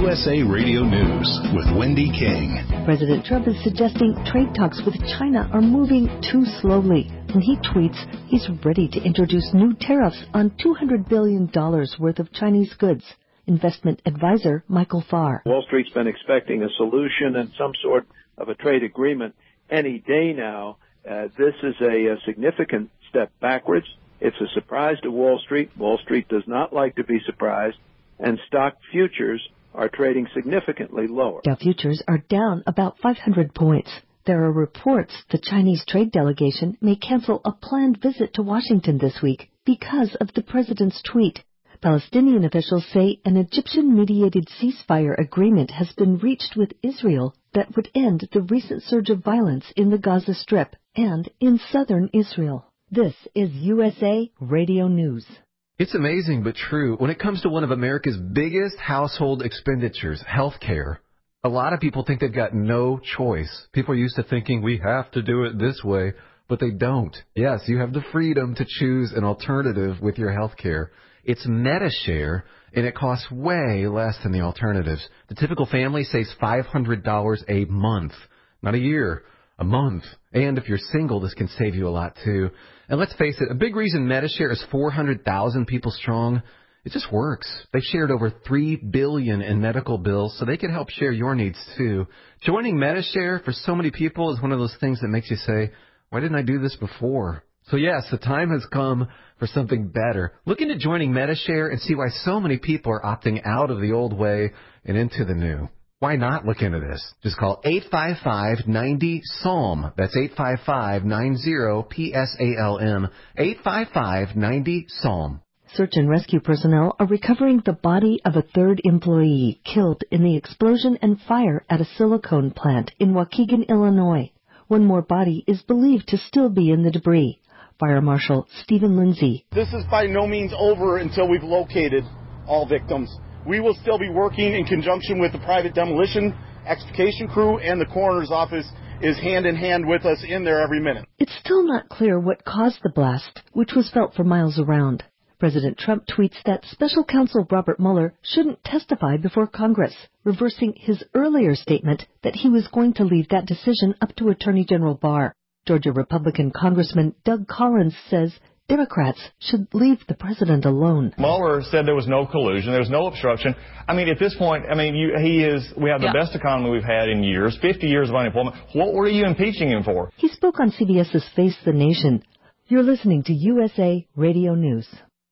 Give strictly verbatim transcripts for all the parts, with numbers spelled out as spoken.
U S A Radio News with Wendy King. President Trump is suggesting trade talks with China are moving too slowly. And he tweets he's ready to introduce new tariffs on two hundred billion dollars worth of Chinese goods. Investment advisor Michael Farr. Wall Street's been expecting a solution and some sort of a trade agreement any day now. Uh, this is a, a significant step backwards. It's a surprise to Wall Street. Wall Street does not like to be surprised, and stock futures are trading significantly lower. Dow futures are down about five hundred points. There are reports the Chinese trade delegation may cancel a planned visit to Washington this week because of the president's tweet. Palestinian officials say an Egyptian-mediated ceasefire agreement has been reached with Israel that would end the recent surge of violence in the Gaza Strip and in southern Israel. This is U S A Radio News. It's amazing but true. When it comes to one of America's biggest household expenditures, health care, a lot of people think they've got no choice. People are used to thinking we have to do it this way, but they don't. Yes, you have the freedom to choose an alternative with your health care. It's Medi-Share, and it costs way less than the alternatives. The typical family saves five hundred dollars a month, not a year, a month. And if you're single, this can save you a lot, too. And let's face it, a big reason Medi-Share is four hundred thousand people strong, it just works. They've shared over three billion dollars in medical bills, so they can help share your needs, too. Joining Medi-Share for so many people is one of those things that makes you say, why didn't I do this before? So, yes, the time has come for something better. Look into joining Medi-Share and see why so many people are opting out of the old way and into the new. Why not look into this? Just call eight five five, nine zero, S A L M. That's eight five five, nine zero, P S A L M. eight five five, nine zero, S A L M. Search and rescue personnel are recovering the body of a third employee killed in the explosion and fire at a silicone plant in Waukegan, Illinois. One more body is believed to still be in the debris. Fire Marshal Stephen Lindsay. This is by no means over until we've located all victims. We will still be working in conjunction with the private demolition extrication crew, and the coroner's office is hand in hand with us in there every minute. It's still not clear what caused the blast, which was felt for miles around. President Trump tweets that Special Counsel Robert Mueller shouldn't testify before Congress, reversing his earlier statement that he was going to leave that decision up to Attorney General Barr. Georgia Republican Congressman Doug Collins says Democrats should leave the president alone. Mueller said there was no collusion, there was no obstruction. I mean, at this point, I mean, you, he is. We have the yeah. best economy we've had in years, fifty years of unemployment. What were you impeaching him for? He spoke on CBS's Face the Nation. You're listening to U S A Radio News.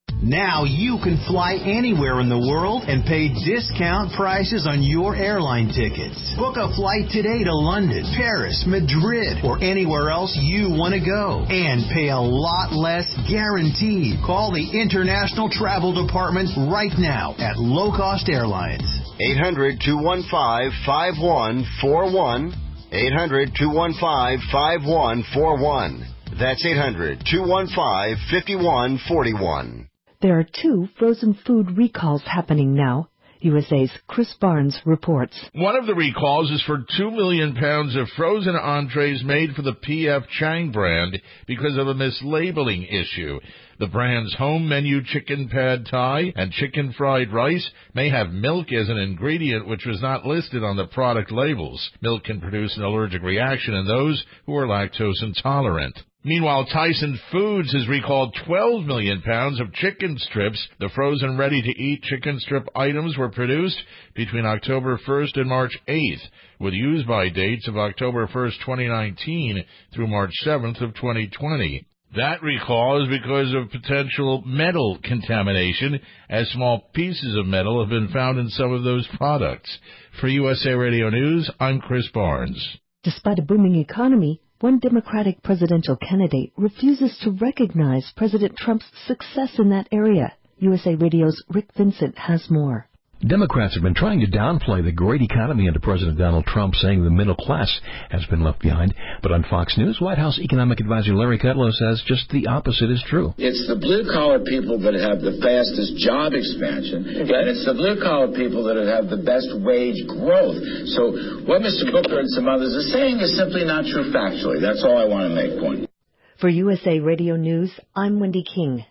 Now you can fly anywhere in the world and pay discount prices on your airline tickets. Book a flight today to London, Paris, Madrid, or anywhere else you want to go. And pay a lot less guaranteed. Call the International Travel Department right now at Low Cost Airlines. eight hundred, two one five, five one four one. eight hundred, two one five, five one four one. That's eight hundred, two one five, five one four one. There are two frozen food recalls happening now. U S A's Chris Barnes reports. One of the recalls is for two million pounds of frozen entrees made for the P F Chang brand because of a mislabeling issue. The brand's home menu chicken pad thai and chicken fried rice may have milk as an ingredient which was not listed on the product labels. Milk can produce an allergic reaction in those who are lactose intolerant. Meanwhile, Tyson Foods has recalled twelve million pounds of chicken strips. The frozen ready-to-eat chicken strip items were produced between October first and March eighth, with use-by dates of October first, twenty nineteen through March seventh of twenty twenty. That recall is because of potential metal contamination, as small pieces of metal have been found in some of those products. For U S A Radio News, I'm Chris Barnes. Despite a booming economy, one Democratic presidential candidate refuses to recognize President Trump's success in that area. U S A Radio's Rick Vincent has more. Democrats have been trying to downplay the great economy under President Donald Trump, saying the middle class has been left behind. But on Fox News, White House economic advisor Larry Kudlow says just the opposite is true. It's the blue-collar people that have the fastest job expansion, and it's the blue-collar people that have the best wage growth. So what Mister Booker and some others are saying is simply not true factually. That's all I want to make point. For U S A Radio News, I'm Wendy King.